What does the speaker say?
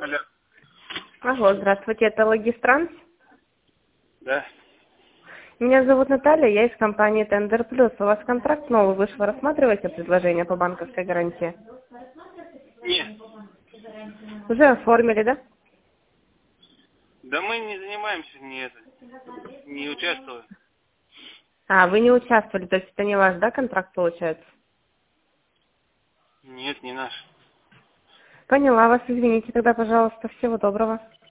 Алло. Алло, здравствуйте, это Логистранс. Да. Меня зовут Наталья, я из компании Tender Plus. У вас контракт новый вышел, рассматриваете предложение по банковской гарантии? Нет. Уже оформили, да? Да мы не занимаемся, не участвуем. А, вы не участвовали, то есть это не ваш, да, контракт получается? Нет, не наш. Поняла вас, извините тогда, пожалуйста, всего доброго.